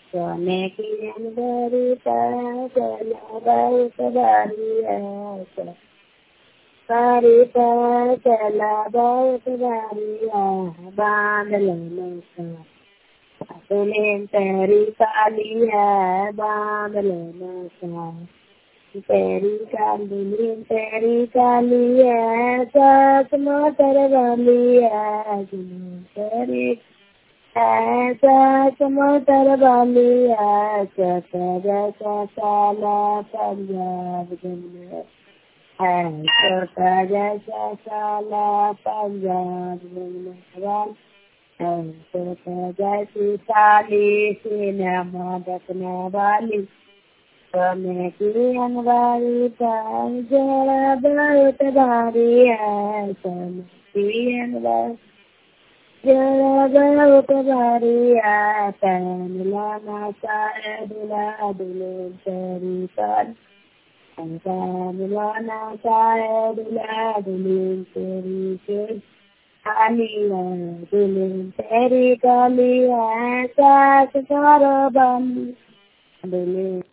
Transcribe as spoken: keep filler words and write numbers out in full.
सोने की अंदरी पागल बहुत भारी है, सारी पागल बहुत भारी है, बांध लेने का दुल्हन तेरी काली है, बांध लेने का तेरी काली दुल्हन तेरी काली है, सास मोटर वाली है, दुल्हन तेरी सास मोटर वाली है, छोटा जैसा काला पंजाब घूमने है, छोटा जैसा काला पंजाब घूमने वाला है, छोटा जैसी साली सिनेमा देखने वाली, सोने की अनवारी पान जरा बहुत भारी है, सोने की अनवारी जरा बहुत भारी है, पहन लाना सारे दुल्हा दुल्हन तेरी काली, पहन लाना सारे दुल्हा दुल्हन तेरी के काली है, दुल्हन तेरी काली है, सास सारा बाली दुल्हन